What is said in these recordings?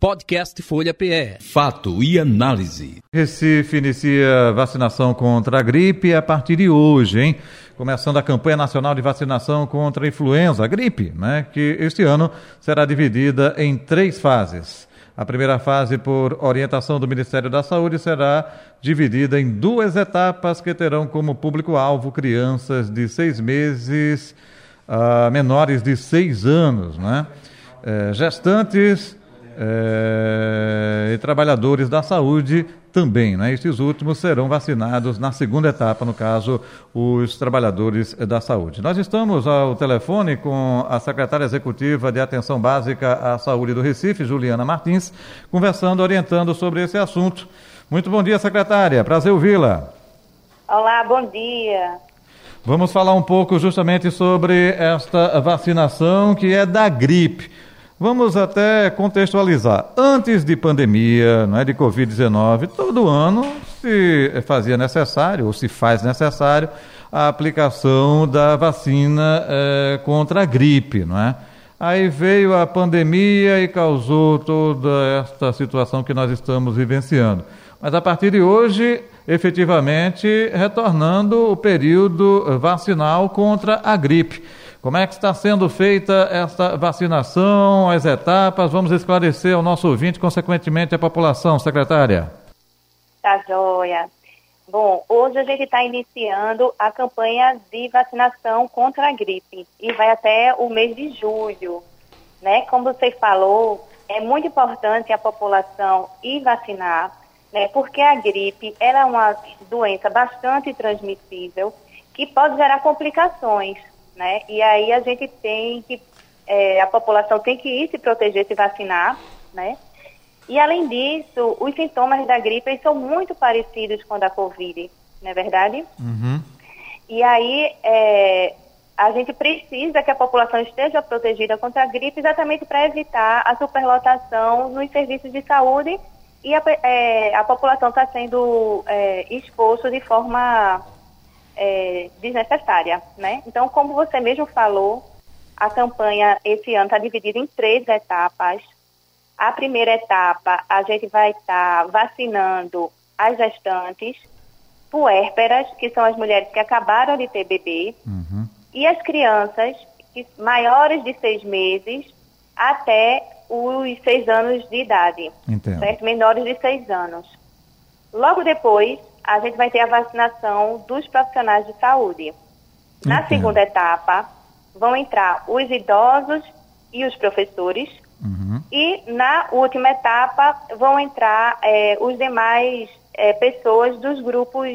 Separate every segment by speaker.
Speaker 1: Podcast Folha PE.
Speaker 2: Fato e análise.
Speaker 3: Recife inicia vacinação contra a gripe a partir de hoje, hein? Começando a campanha nacional de vacinação contra a influenza, a gripe, né? Que este ano será dividida em 3 fases. A primeira fase, por orientação do Ministério da Saúde, será dividida em 2 etapas que terão como público-alvo crianças de 6 meses a menores de 6 anos, né? Gestantes e trabalhadores da saúde também, né? Estes últimos serão vacinados na segunda etapa, no caso, os trabalhadores da saúde. Nós estamos ao telefone com a secretária executiva de Atenção Básica à Saúde do Recife, Juliana Martins, conversando, orientando sobre esse assunto. Muito bom dia, secretária. Prazer ouvi-la.
Speaker 4: Olá, bom dia.
Speaker 3: Vamos falar um pouco justamente sobre esta vacinação que é da gripe. Vamos até contextualizar. Antes de pandemia, não é, de Covid-19, todo ano se fazia necessário, ou se faz necessário, a aplicação da vacina contra a gripe, não é? Aí veio a pandemia e causou toda esta situação que nós estamos vivenciando. Mas a partir de hoje, efetivamente, retornando o período vacinal contra a gripe. Como é que está sendo feita essa vacinação, as etapas? Vamos esclarecer ao nosso ouvinte, consequentemente, a população, secretária.
Speaker 4: Tá joia. Bom, hoje a gente está iniciando a campanha de vacinação contra a gripe e vai até o mês de julho, né? Como você falou, é muito importante a população ir vacinar, né? Porque a gripe ela é uma doença bastante transmissível que pode gerar complicações, né? E aí a gente tem que, a população tem que ir se proteger, se vacinar, né? E além disso, os sintomas da gripe eles são muito parecidos com a da Covid, não é verdade?
Speaker 3: Uhum.
Speaker 4: E aí a gente precisa que a população esteja protegida contra a gripe exatamente para evitar a superlotação nos serviços de saúde e a população está sendo exposta de forma desnecessária, né? Então, como você mesmo falou, a campanha esse ano está dividida em 3 etapas. A primeira etapa, a gente vai estar vacinando as gestantes, puérperas, que são as mulheres que acabaram de ter bebê, e as crianças maiores de 6 meses até os 6 anos de idade, certo? Menores de 6 anos. Logo depois, a gente vai ter a vacinação dos profissionais de saúde. Na segunda etapa, vão entrar os idosos e os professores. E na última etapa, vão entrar os demais pessoas dos grupos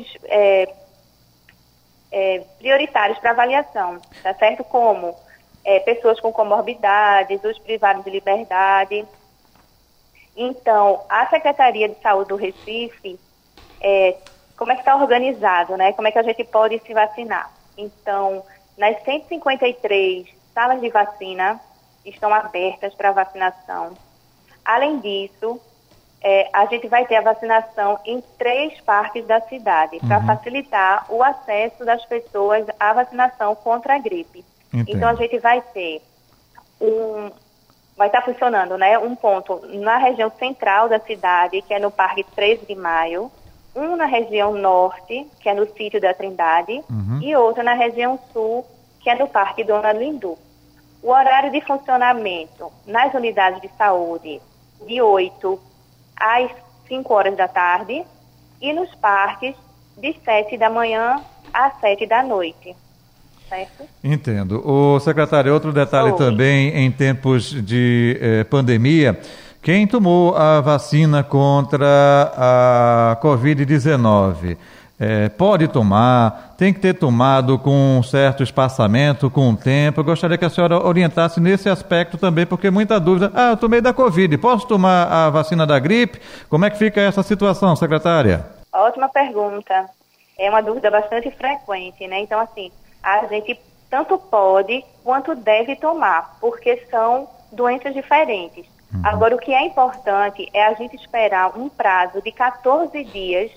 Speaker 4: prioritários para avaliação, tá certo? Como pessoas com comorbidades, os privados de liberdade. Então, a Secretaria de Saúde do Recife, como é que está organizado, né? Como é que a gente pode se vacinar? Então, nas 153 salas de vacina estão abertas para vacinação. Além disso, a gente vai ter a vacinação em 3 parques da cidade, para facilitar o acesso das pessoas à vacinação contra a gripe. Então, a gente vai ter vai estar funcionando, né, um ponto na região central da cidade, que é no Parque 13 de Maio, um na região norte, que é no Sítio da Trindade, e outro na região sul, que é no Parque Dona Lindu. O horário de funcionamento nas unidades de saúde, de 8 às 5 horas da tarde, e nos parques, de 7 da manhã às 7 da noite. Certo?
Speaker 3: Entendo. O secretário, outro detalhe também, em tempos de pandemia, quem tomou a vacina contra a Covid-19 pode tomar, tem que ter tomado com um certo espaçamento, com um tempo. Eu gostaria que a senhora orientasse nesse aspecto também, porque muita dúvida. Eu tomei da Covid, posso tomar a vacina da gripe? Como é que fica essa situação, secretária?
Speaker 4: Ótima pergunta. É uma dúvida bastante frequente, né? Então, assim, a gente tanto pode quanto deve tomar, porque são doenças diferentes. Agora, o que é importante é a gente esperar um prazo de 14 dias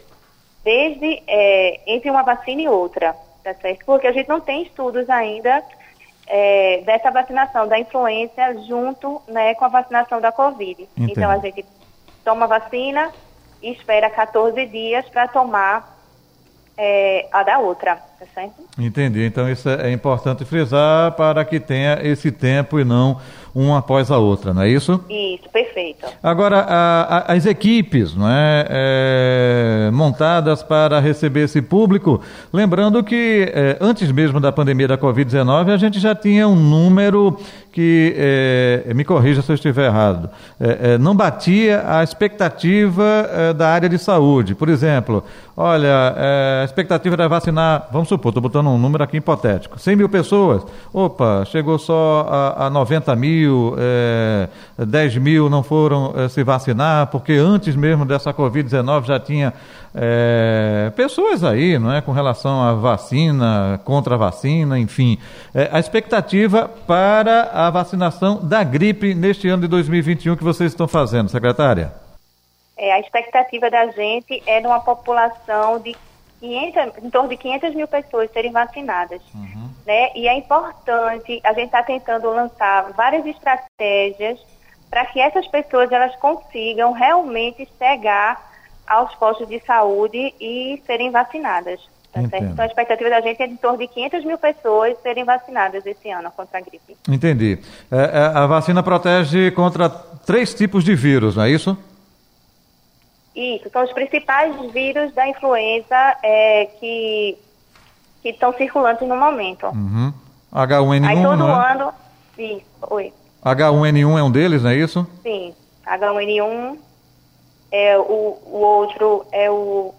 Speaker 4: entre uma vacina e outra, tá certo? Porque a gente não tem estudos ainda dessa vacinação da influenza junto, né, com a vacinação da Covid.
Speaker 3: Entendo.
Speaker 4: Então, a gente toma vacina e espera 14 dias para tomar a da outra, tá certo?
Speaker 3: Entendi. Então isso é importante frisar para que tenha esse tempo e não uma após a outra, não é isso?
Speaker 4: Isso, perfeito.
Speaker 3: Agora, as equipes, não é, montadas para receber esse público, lembrando que antes mesmo da pandemia da Covid-19, a gente já tinha um número que, me corrija se eu estiver errado, não batia a expectativa da área de saúde. Por exemplo, olha, a expectativa era vacinar, vamos supor, estou botando um número aqui hipotético, 100 mil pessoas, opa, chegou só a 90 mil, 10 mil não foram se vacinar, porque antes mesmo dessa Covid-19 já tinha pessoas aí, não é, com relação à vacina, contra a vacina, enfim. A expectativa para a vacinação da gripe neste ano de 2021 que vocês estão fazendo, secretária?
Speaker 4: A expectativa da gente é de uma população de em torno de 500 mil pessoas serem vacinadas.
Speaker 3: Uhum.
Speaker 4: Né? E é importante, a gente está tentando lançar várias estratégias para que essas pessoas elas consigam realmente chegar aos postos de saúde e serem vacinadas. Tá certo? Então a expectativa da gente é de em torno de 500 mil pessoas serem vacinadas esse ano contra a gripe.
Speaker 3: Entendi. A vacina protege contra 3 tipos de vírus, não é isso?
Speaker 4: Isso, são os principais vírus da influenza que estão circulantes no momento.
Speaker 3: Uhum. H1N1,
Speaker 4: aí todo
Speaker 3: não é?
Speaker 4: ano... Isso, oi.
Speaker 3: H1N1 é um deles, não é isso?
Speaker 4: Sim, H1N1, o outro é o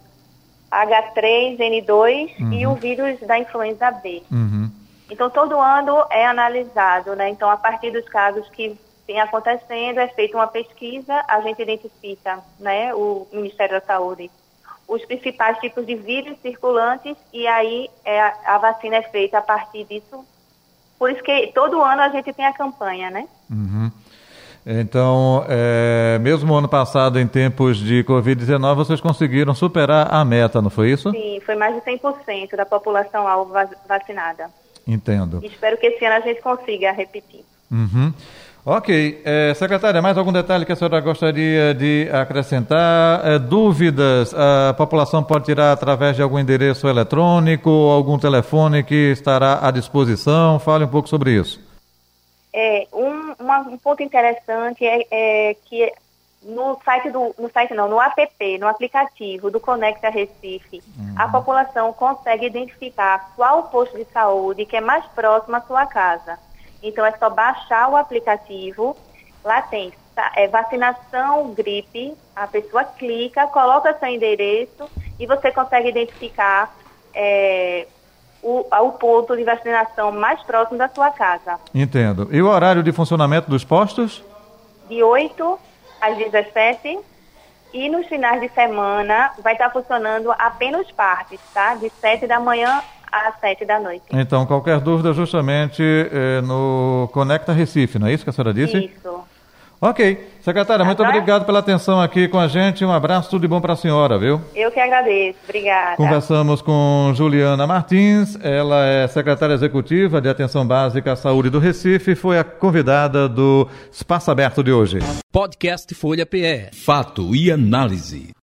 Speaker 4: H3N2 e o vírus da influenza B.
Speaker 3: Uhum.
Speaker 4: Então, todo ano é analisado, né? Então, a partir dos casos que vem acontecendo, é feita uma pesquisa, a gente identifica, né, o Ministério da Saúde, os principais tipos de vírus circulantes e aí a vacina é feita a partir disso. Por isso que todo ano a gente tem a campanha, né?
Speaker 3: Uhum. Então, mesmo ano passado, em tempos de Covid-19, vocês conseguiram superar a meta, não foi isso?
Speaker 4: Sim, foi mais de 100% da população alvo vacinada.
Speaker 3: Entendo.
Speaker 4: Espero que esse ano a gente consiga repetir.
Speaker 3: Uhum. Ok. Secretária, mais algum detalhe que a senhora gostaria de acrescentar? Dúvidas, a população pode tirar através de algum endereço eletrônico, algum telefone que estará à disposição? Fale um pouco sobre isso. Um ponto interessante é que no app, no aplicativo do Conecta Recife, a população consegue identificar qual posto de saúde que é mais próximo à sua casa. Então, é só baixar o aplicativo, lá tem vacinação gripe, a pessoa clica, coloca seu endereço e você consegue identificar o ponto de vacinação mais próximo da sua casa. Entendo. E o horário de funcionamento dos postos?
Speaker 4: De 8 às 17 e nos finais de semana vai estar funcionando apenas partes, tá? De 7 da manhã às 7 da noite.
Speaker 3: Então, qualquer dúvida justamente no Conecta Recife, não é isso que a senhora disse?
Speaker 4: Isso.
Speaker 3: Ok. Secretária, muito obrigado pela atenção aqui com a gente. Um abraço, tudo de bom para a senhora, viu?
Speaker 4: Eu que agradeço. Obrigada.
Speaker 3: Conversamos com Juliana Martins, ela é secretária executiva de Atenção Básica à Saúde do Recife, foi a convidada do Espaço Aberto de hoje.
Speaker 2: Podcast Folha PE. Fato e análise.